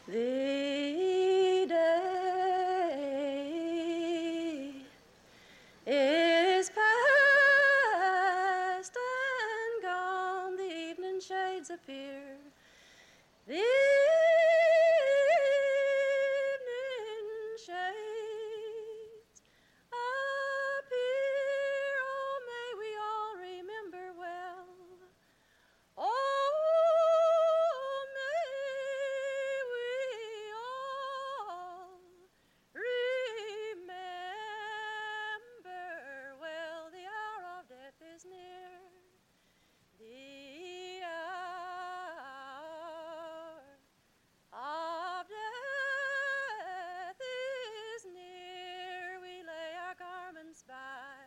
The day is past and gone, the evening shades appear. The evening shades appear. Oh, may we all remember well. Oh, may we all remember well. The hour of death is near. The hour of death is near. We lay our garments by.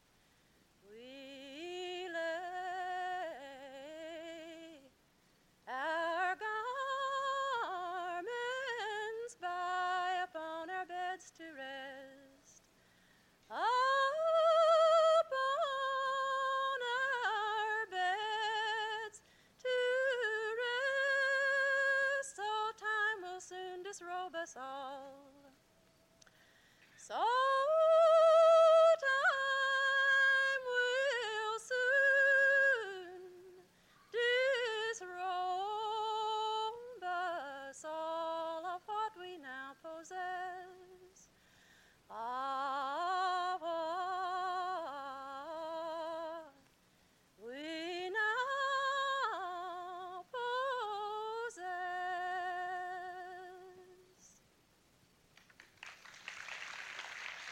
We lay our garments by upon our beds to rest. Upon our beds to rest. So time will soon disrobe us all. So time will soon disrobe us all of what we now possess. Of what we now possess.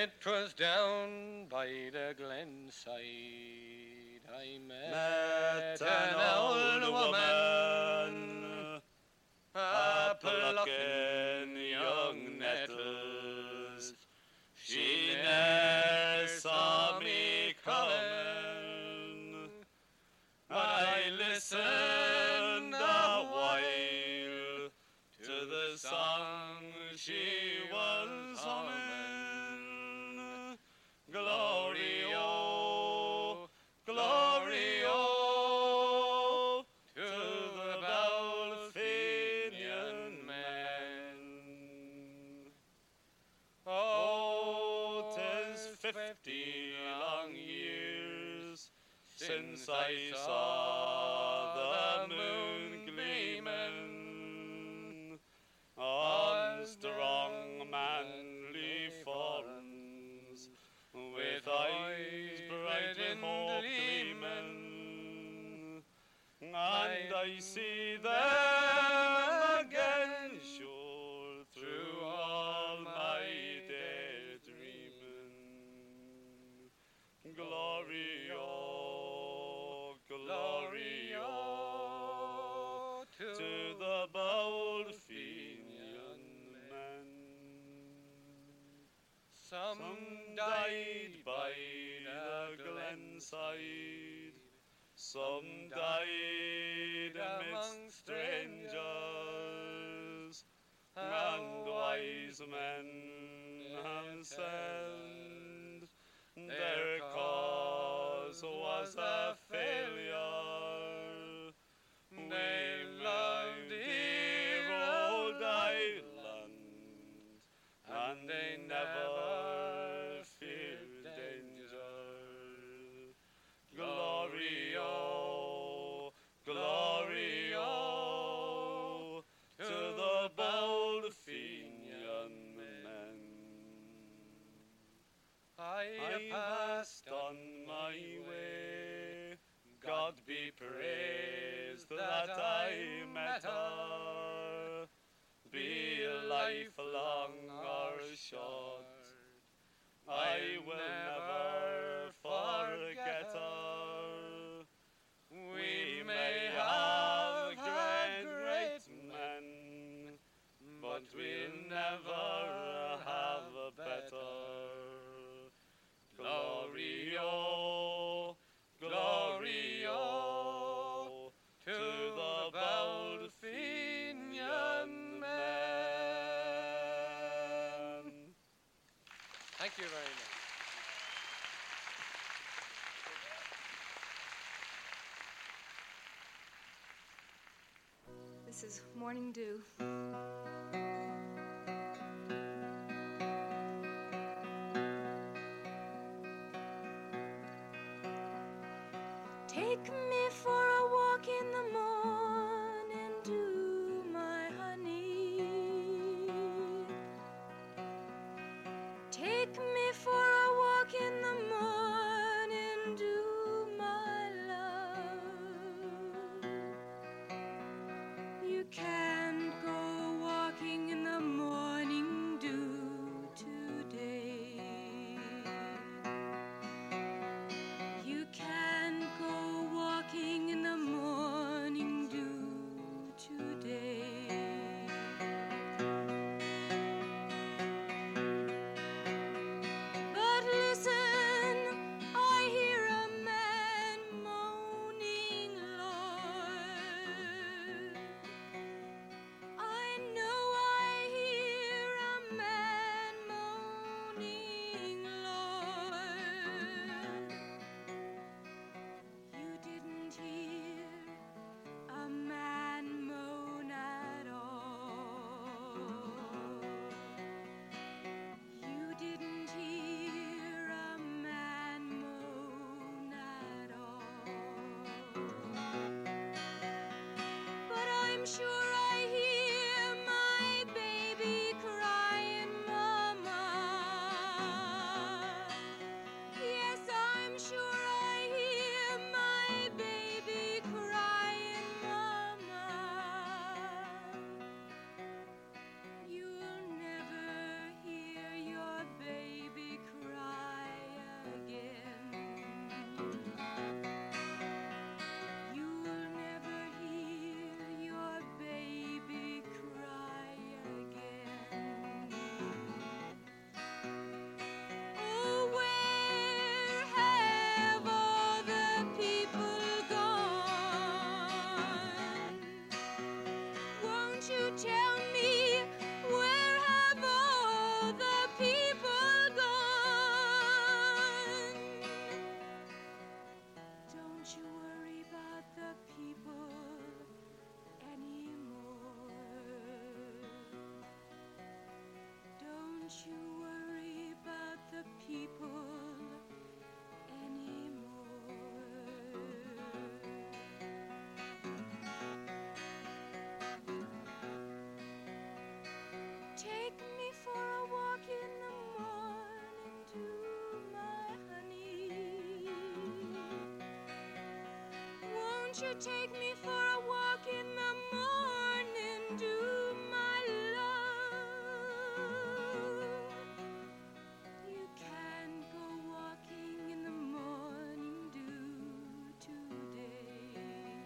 It was down by the glen side I met an old woman, a plucking young nettles. She ne'er saw me coming. I listened a while to the song she was humming. Glory, oh, glory, oh, to the Balfinian men. Oh, 'tis 50 long years since I saw the moon gleaming on strong manly forms, with eyes bright with hope gleaming, and I see them again, sure, through all my daydreaming. Glory, oh, glory, oh, to the Balfinian men. Some died by the glenside, some died among strangers, and wise men have said their cause was a failure. They loved dear old Ireland, and they never feared danger. Glory, oh, glory, oh, to the Balfinian men. I passed on my way, God be praised that I met her. Be life long or short, I will never forget her. We may have great men, but we'll never have a better. Glory, oh, glory, oh, to the Balfinian men. Thank you very much. This is Morning Dew. Take me for a walk in the morning dew, my honey. Take me for a walk in the morning dew, my love. You can't go walking in the morning dew today. You can't go walking in Won't you take me for a walk in the morning, do my love? You can go walking in the morning dew today.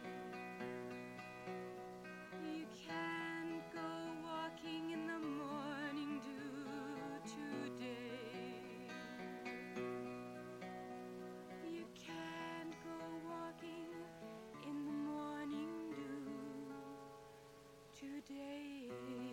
You can go walking in the morning dew today. You can go walking in the morning dew today.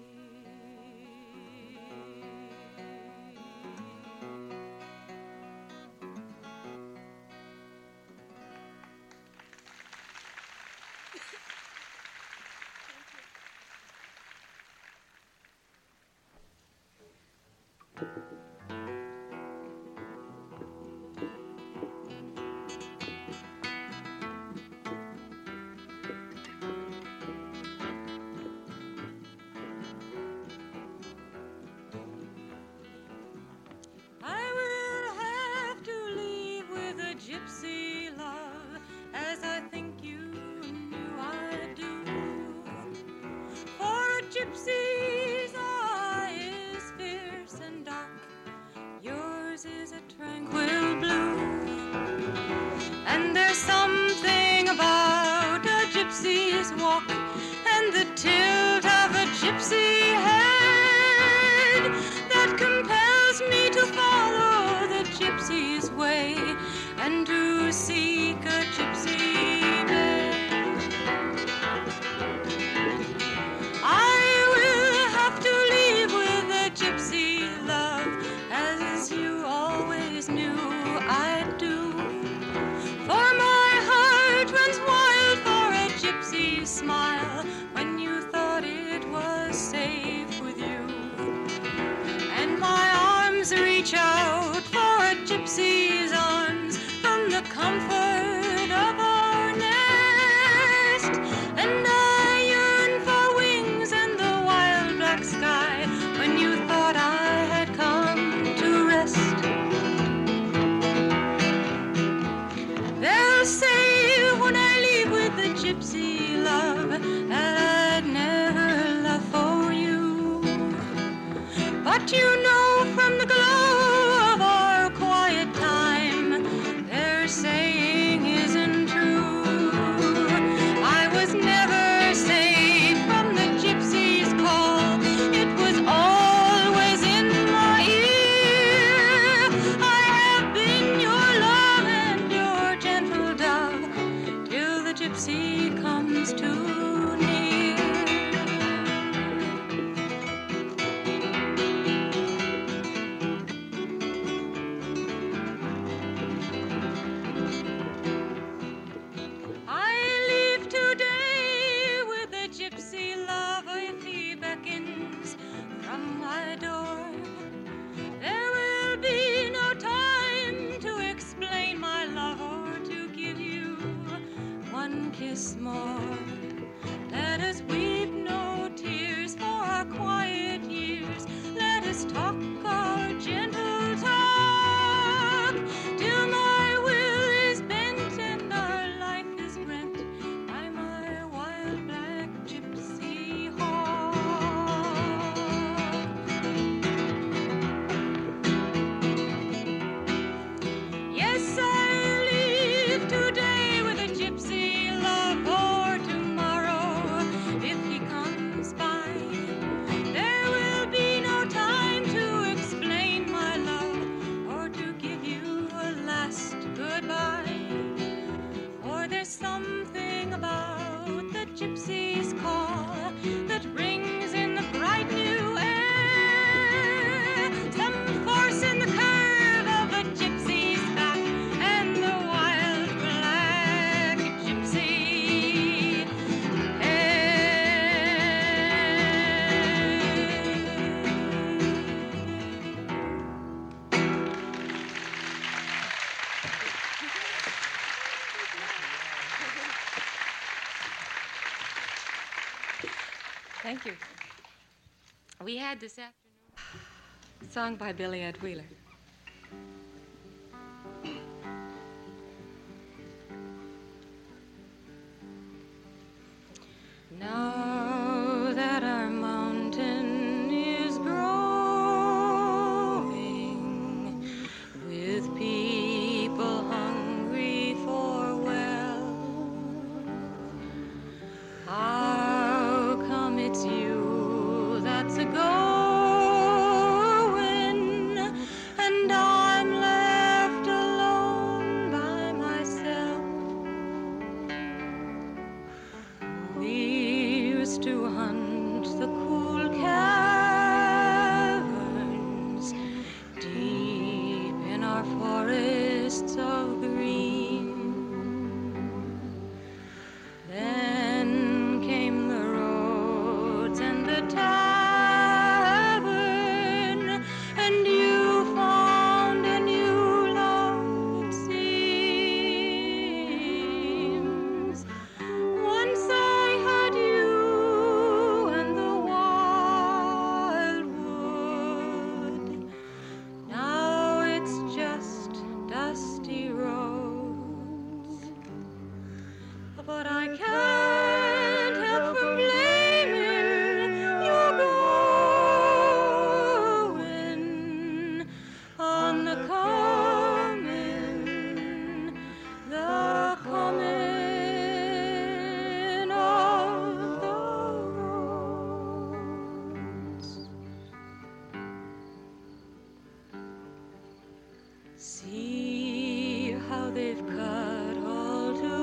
I will have to leave with a gypsy love, as I think you knew I'd do. For a gypsy's eye is fierce and dark, yours is a tranquil blue. And there's something about a gypsy's walk and the tilt of a gypsy head that compels me to follow the gypsy's way and to seek a gypsy bed. I will have to leave with a gypsy love, as you always knew I'd do. For my heart runs wild for a gypsy smile when you thought it was safe with you. And my arms reach out for a gypsy's arms from the comfort of our nest. And I yearn for wings and the wild black sky when you thought I had come to rest. They'll say when I leave with the gypsy love that I'd never love for you. But you know from the glow of our quiet time, their saying isn't true. I was never safe from the gypsy's call. It was always in my ear. I have been your love and your gentle dove till the gypsy comes too near. I leave today with a gypsy love if he beckons from my door. There will be no time to explain my love or to give you one kiss more. Let us weep no tears for our quiet years. Let us talk our gentle talk till my will is bent and our life is rent by my wild black gypsy hawk. Yes, I leave today with a gypsy love, or tomorrow if he comes by. There will be no time to explain my love or to give you a last goodbye. For there's something about the gypsy's call that rings in the bright new air. Some force in the curve of a gypsy's back and the wild black gypsy Thank you. We had this afternoon a song by Billy Ed Wheeler. to hunt the cool caverns deep in our forests of green. Then came the roads and the tavern, and you found a new love, it seems. Once I had you and the wildwood. Now it's just dusty roads. But I can't help from blaming you going on the coming of the roads. See how they've cut all to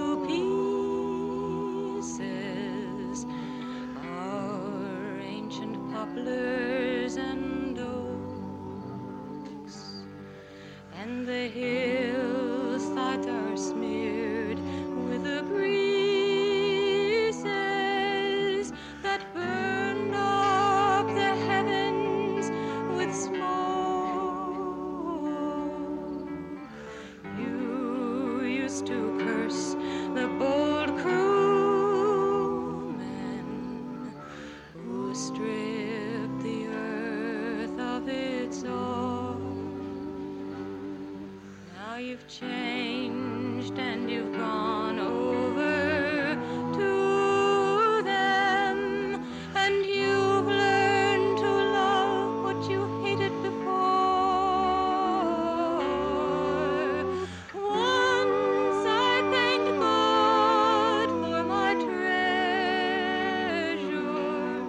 pieces our ancient poplars and oaks, and the hillsides are smeared with the breezes that burn up the heavens with smoke. You used to curse the bold crewmen who stripped the earth of its ore. Now you've changed and you've gone over to them, and you've learned to love what you hated before. Once I thanked God for my treasure.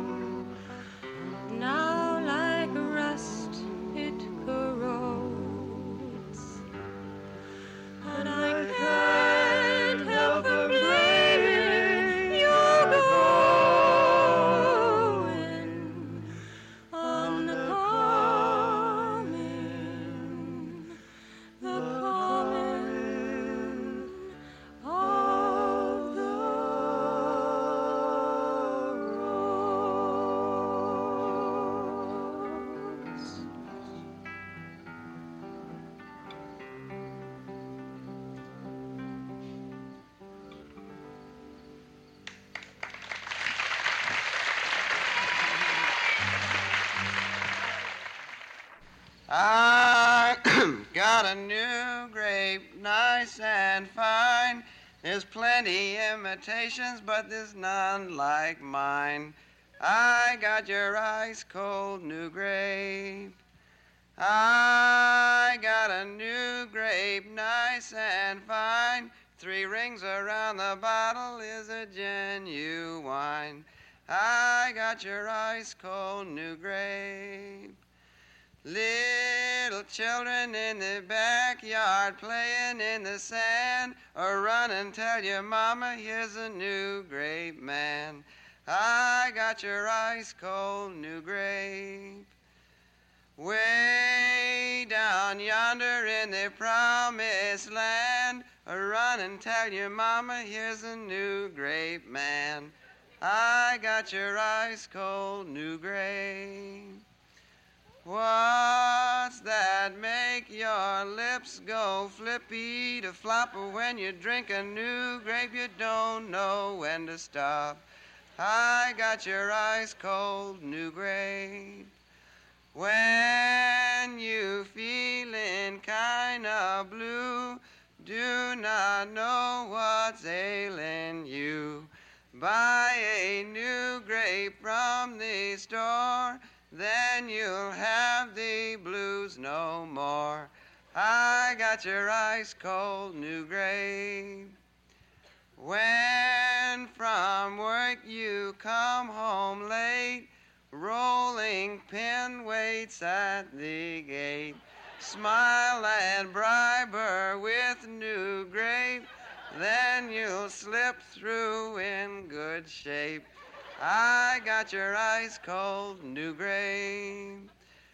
Now like rust it corrodes. But I can't help from blaming you going on the coming of the roads. I got a new grape, nice and fine. There's plenty imitations, but there's none like mine. I got your ice cold new grape. I got a new grape, nice and fine. 3 rings around the bottle is a genuine. I got your ice cold new grape. Little children in the backyard playing in the sand, or run and tell your mama, here's a new grape man. I got your ice cold new grape. Way down yonder in the promised land, or run and tell your mama, here's a new grape man. I got your ice cold new grape. What's that make your lips go flippy to flop when you drink a new grape? You don't know when to stop. I got your ice cold new grape. When you feeling kinda blue, do not know what's ailing you. Buy a new grape from the store, then you'll have the blues no more. I got your ice cold new grape. When from work you come home late, rolling pin waits at the gate. Smile and bribe her with new grape, then you'll slip through in good shape. I got your ice cold new grape.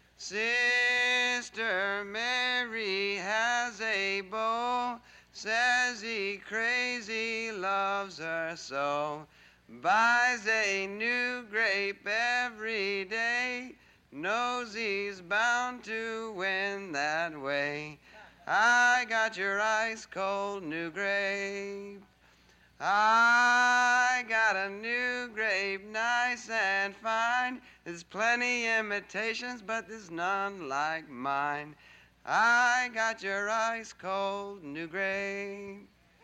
Sister Mary has a beau, says he crazy loves her so. Buys a new grape every day, knows he's bound to win that way. I got your ice cold new grape. I got a new grape, nice and fine. There's plenty imitations, but there's none like mine. I got your ice cold new grape.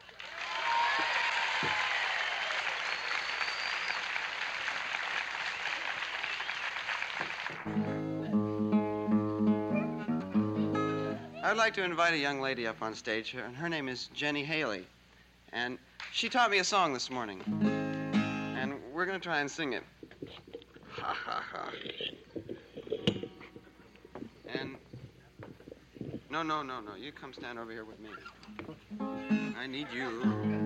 I'd like to invite a young lady up on stage, and her name is Jenny Haley. And she taught me a song this morning. And we're going to try and sing it. Ha, ha, ha. And... No. You come stand over here with me. I need you.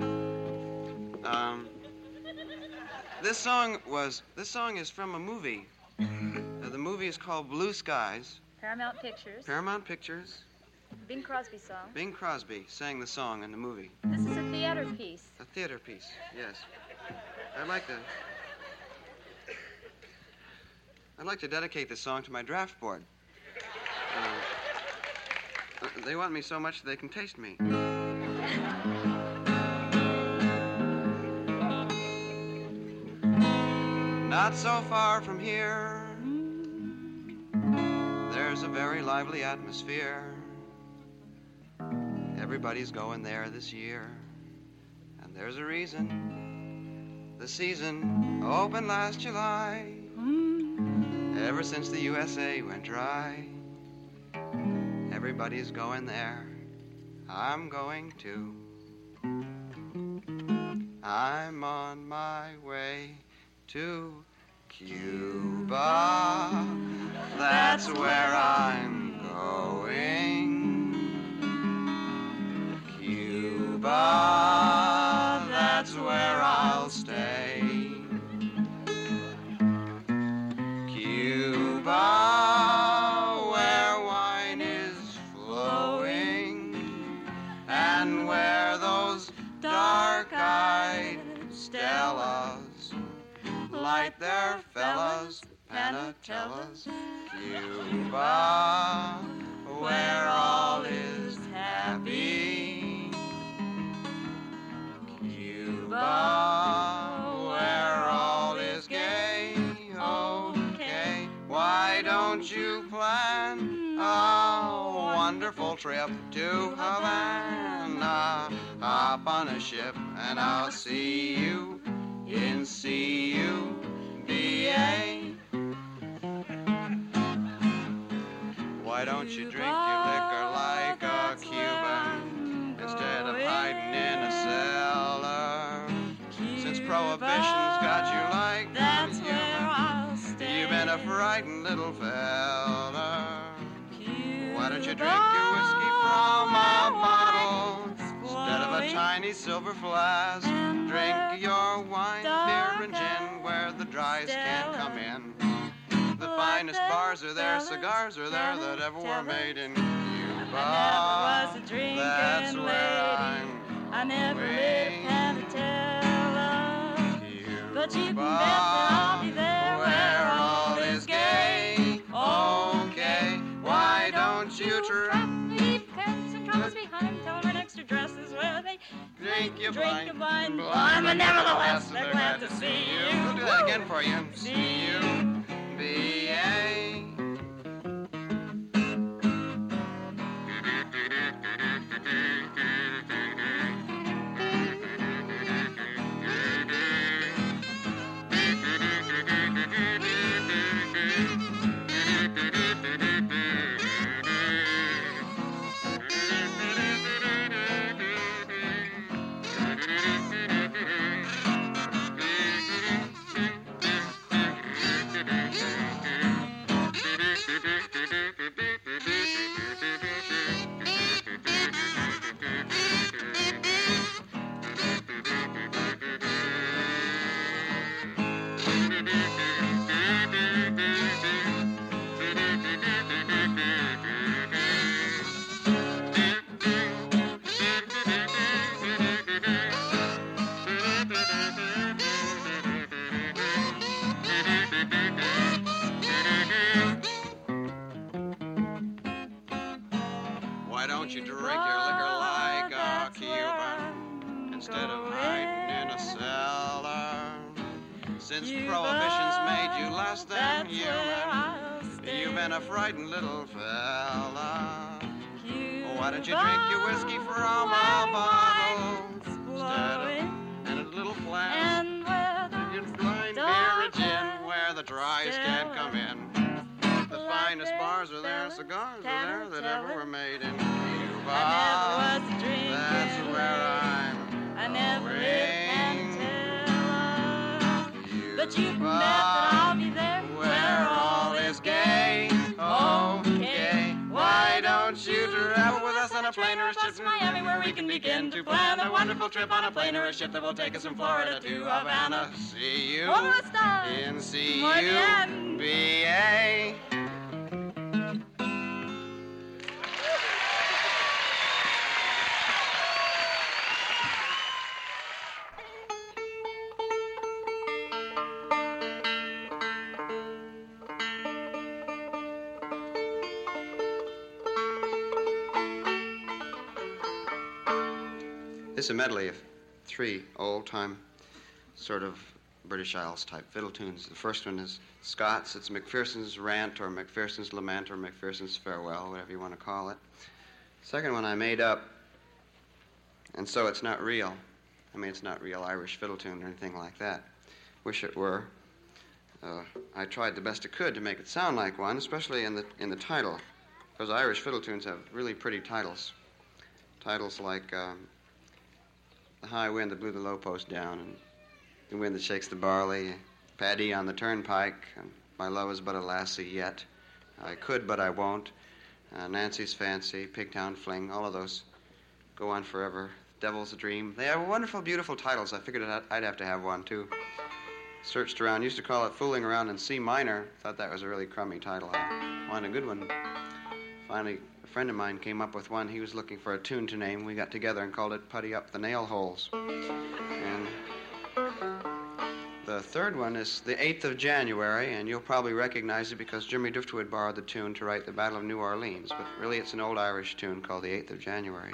This song is from a movie. The movie is called Blue Skies. Paramount Pictures. Paramount Pictures. Bing Crosby song. Bing Crosby sang the song in the movie. This is a theater piece. A theater piece, yes. I'd like to dedicate this song to my draft board. They want me so much they can taste me. Not so far from here, there's a very lively atmosphere. Everybody's going there this year, and there's a reason. The season opened last July. Ever since the USA went dry, everybody's going there. I'm going too. I'm on my way to Cuba. That's where I'm going. Cuba, that's where I'll stay. Cuba, where wine is flowing, and where those dark-eyed Stellas light their fellas, panatellas. Cuba, where all is happy. Cuba, where all is gay. Okay, why don't you plan a wonderful trip to Havana? Hop on a ship and I'll see you in C-U-B-A. Why don't you drink your liquor like a Cuban instead of hiding in a cellar? Since prohibition's got you like That's where I'll stay. you've been a frightened little fella. Why don't you drink your whiskey from a bottle instead of a tiny silver flask? Drink your wine, beer, and gin where the dries can't come in. The finest bars are there, cigars are there that ever were made in Cuba. I never was a drinking That's where lady. I never lived Panatella. But you can bet that I'll be there where all is gay. Okay, why don't you try? Pens and trumpets behind, tell them extra dresses where they Drink your drink wine, your wine, but nevertheless they're they're glad to see you. We'll do that again for you. C-U-B-A. Since Cuba, prohibition's made you less than that's human, where I'll stay. you've been a frightened little fella. Cuba, Why don't you drink your whiskey from a bottle wine's instead flowing, of in a little flask? and where You the blind beer and gin, where the driest can't come in. The finest bars are there, cigars are there that ever were made in Cuba. I never was drinking. That's where I'm I never going. lived and tell. Cuba, But you can bet that I'll be there where all is gay. Okay, why don't you travel with us on a plane or a ship to Miami, where we can begin to plan a wonderful trip on a plane or a ship that will take us from Florida to Havana. See you ¿Cómo está? in Muy bien. CUBA. This is a medley of three old-time sort of British Isles type fiddle tunes. The first one is Scots. It's McPherson's Rant or McPherson's Lament or McPherson's Farewell, whatever you want to call it. Second one I made up, and so it's not real. I mean, it's not real Irish fiddle tune or anything like that. Wish it were. I tried the best I could to make it sound like one, especially in the title, because Irish fiddle tunes have really pretty titles. Titles like The High Wind That Blew the Low Post Down, and The Wind That Shakes the Barley, Paddy on the Turnpike, and My Love Is But a Lassie Yet, I Could But I Won't, Nancy's Fancy, Pigtown Fling, all of those go on forever. Devil's a Dream. They have wonderful, beautiful titles. I figured I'd have to have one, too. Searched around, used to call it Fooling Around in C minor. Thought that was a really crummy title. I wanted a good one. Finally, a friend of mine came up with one. He was looking for a tune to name. We got together and called it Putty Up the Nail Holes. And the third one is the 8th of January, and you'll probably recognize it because Jimmy Driftwood borrowed the tune to write the Battle of New Orleans. But really, it's an old Irish tune called the 8th of January.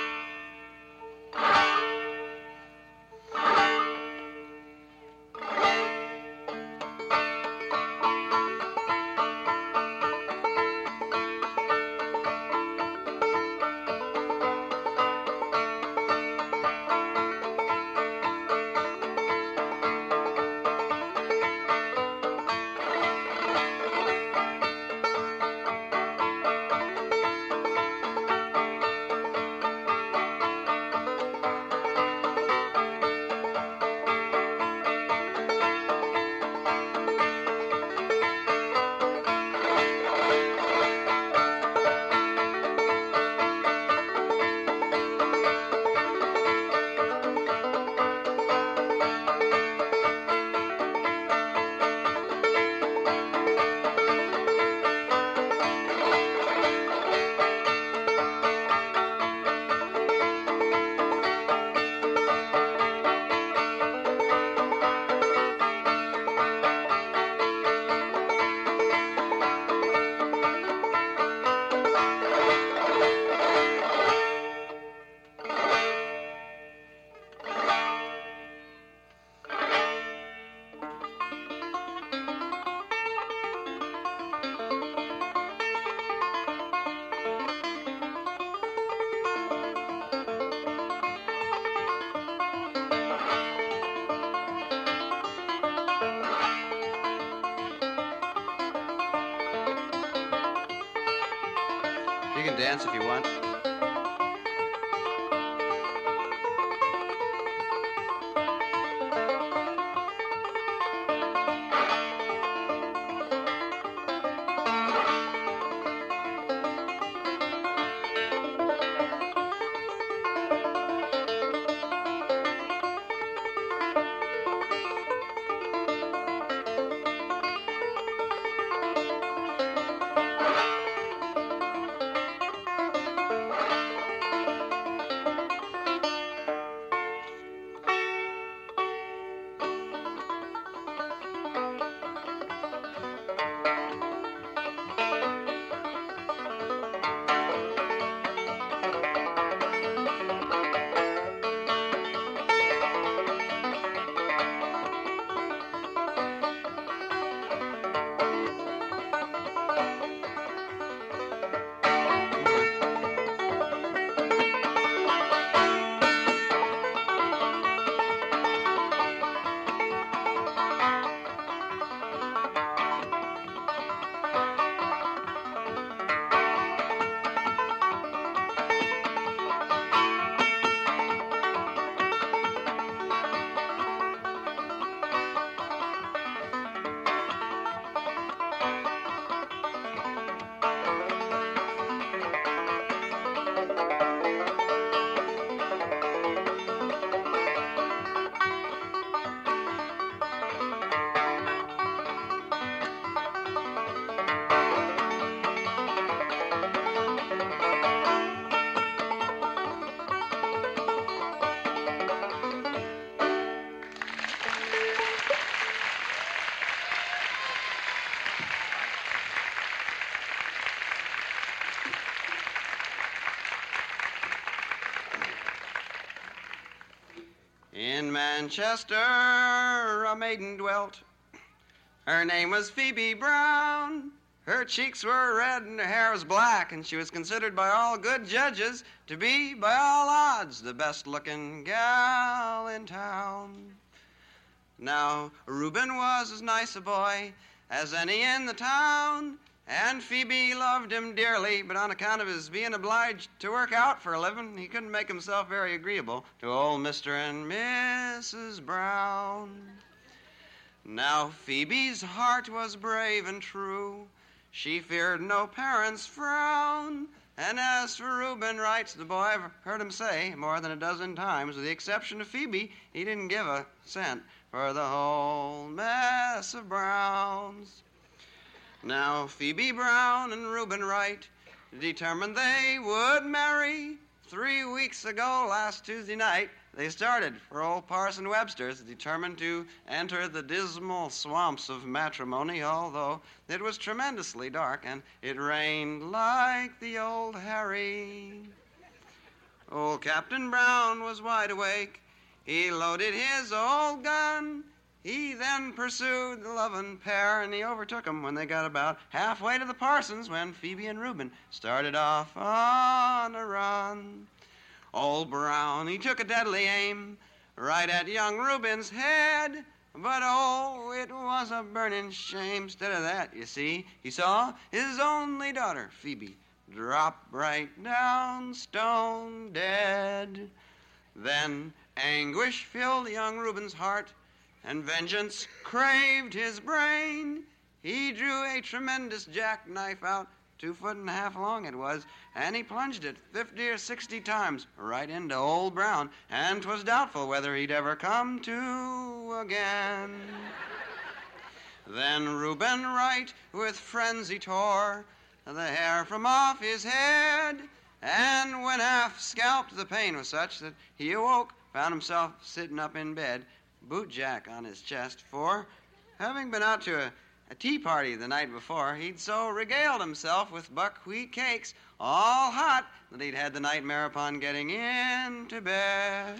You can dance if you want. Manchester a maiden dwelt. Her name was Phoebe Brown. Her cheeks were red and her hair was black, and she was considered by all good judges to be, by all odds, the best-looking gal in town. Now, Reuben was as nice a boy as any in the town, and Phoebe loved him dearly, but on account of his being obliged to work out for a living, he couldn't make himself very agreeable to old Mr. and Mrs. Brown. Now, Phoebe's heart was brave and true. She feared no parent's frown. And as for Reuben, writes the boy, I've heard him say more than a dozen times, with the exception of Phoebe, he didn't give a cent for the whole mess of Browns. Now, Phoebe Brown and Reuben Wright determined they would marry. 3 weeks ago, last Tuesday night, they started for old Parson Webster's, determined to enter the dismal swamps of matrimony, although it was tremendously dark and it rained like the old Harry. Old Captain Brown was wide awake. He loaded his old gun. He then pursued the loving pair, and he overtook 'em when they got about halfway to the parson's when Phoebe and Reuben started off on a run. Old Brown, he took a deadly aim right at young Reuben's head, but oh, it was a burning shame. Instead of that, you see, he saw his only daughter, Phoebe, drop right down stone dead. Then anguish filled young Reuben's heart, and vengeance craved his brain. He drew a tremendous jackknife out, 2.5 feet long it was, and he plunged it 50 or 60 times right into old Brown, and 'twas doubtful whether he'd ever come to again. Then Reuben Wright with frenzy tore the hair from off his head, and when half scalped, the pain was such that he awoke, found himself sitting up in bed, bootjack on his chest, for, having been out to a tea party the night before, he'd so regaled himself with buckwheat cakes, all hot, that he'd had the nightmare upon getting into bed.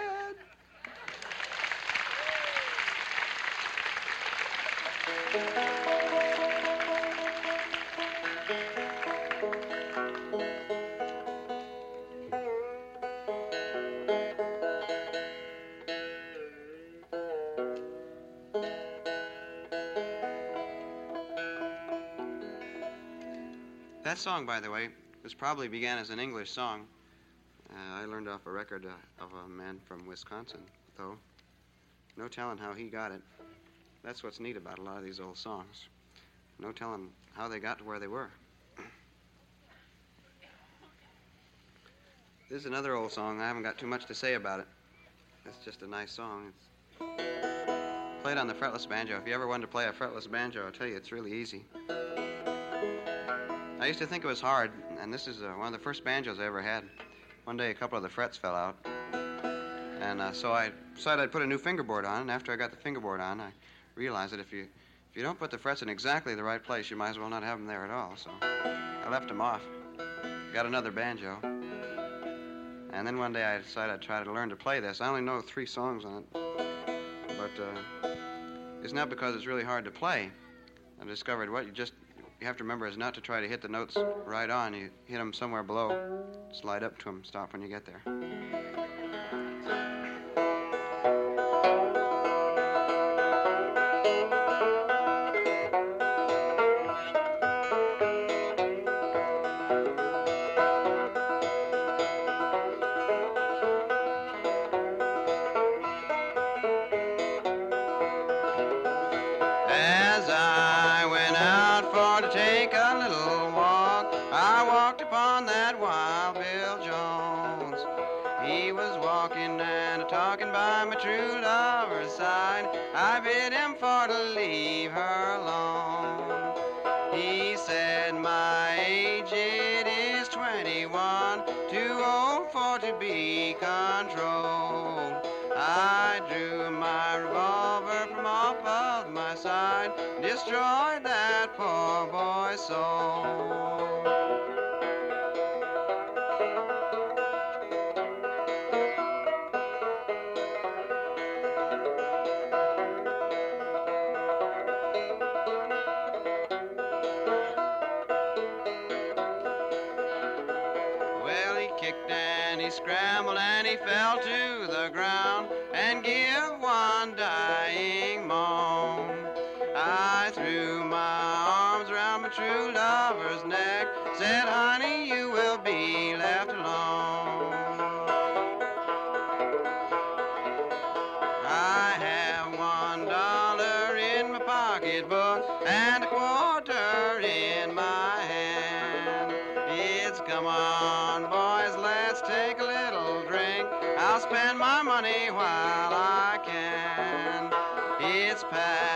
That song, by the way, probably began as an English song. I learned off a record of a man from Wisconsin, though. No telling how he got it. That's what's neat about a lot of these old songs. No telling how they got to where they were. This is another old song. I haven't got too much to say about it. It's just a nice song. It's played on the fretless banjo. If you ever wanted to play a fretless banjo, I'll tell you, it's really easy. I used to think it was hard, and this is one of the first banjos I ever had. One day, a couple of the frets fell out, and so I decided I'd put a new fingerboard on, and after I got the fingerboard on, I realized that if you don't put the frets in exactly the right place, you might as well not have them there at all, so I left them off. Got another banjo, and then one day I decided I'd try to learn to play this. I only know 3 songs on it, but it's not because it's really hard to play. I discovered what you have to remember is not to try to hit the notes right on. You hit them somewhere below, slide up to them, stop when you get there. As I went out for to take a little walk, I walked upon that Wild Bill Jones. He was walking and talking by my true lover's side. I bid him for to leave her alone. He said, my age it is 21, too old for to be controlled. I drew my revolver from off of my side, destroyed that poor boy's soul. he scrambled and he fell to the ground and give one dying moan. I threw my arms around my true lover's neck, said, honey, you will be left alone. I have $1 in my pocketbook and a quarter in my hand. It's come on, boys, let's take a little drink. I'll spend my money while I can. It's past